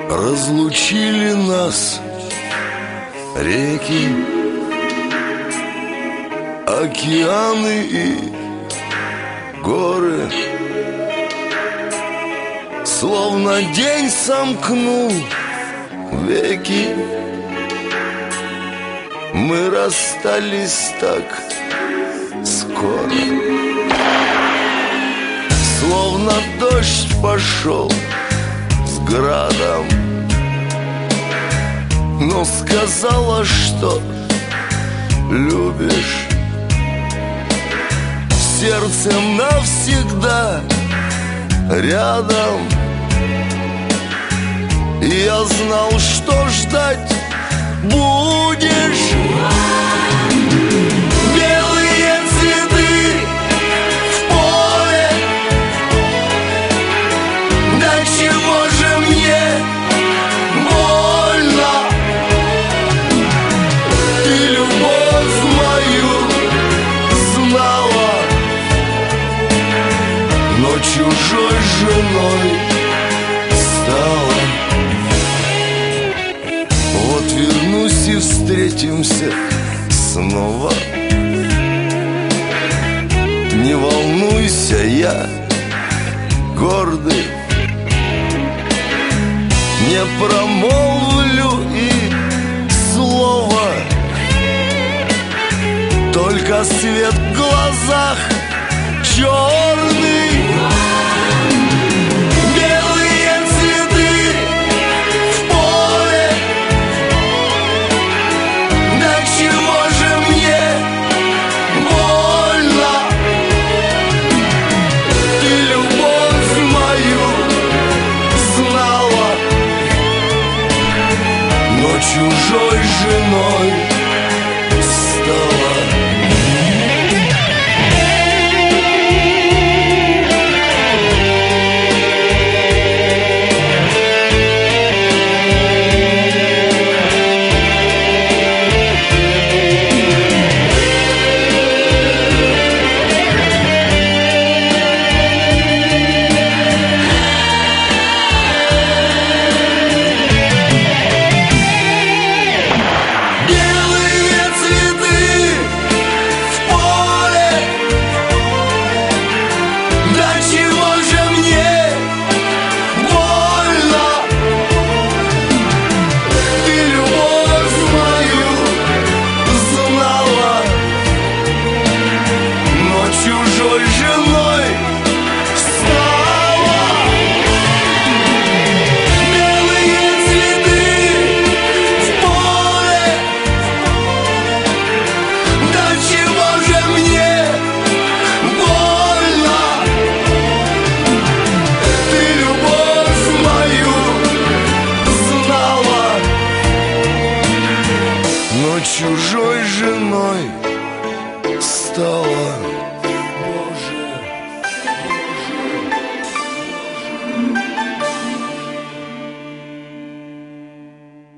Разлучили нас реки, океаны и горы. Словно день сомкнул веки, мы расстались так скоро. Словно дождь пошел с градом, но сказала, что любишь. Сердцем навсегда рядом. И я знал, что ждать будешь. Белые цветы в поле. Да чего же мне больно? Ты любовь мою знала, но чужой женой стала. Вот вернусь и встретимся снова. Не волнуйся, я гордый, не промолвлю и слова. Только свет в глазах черный. Белые цветы в поле. Да чего же мне больно? Ты любовь мою знала, но чужой женой стала. Чужой женой стала.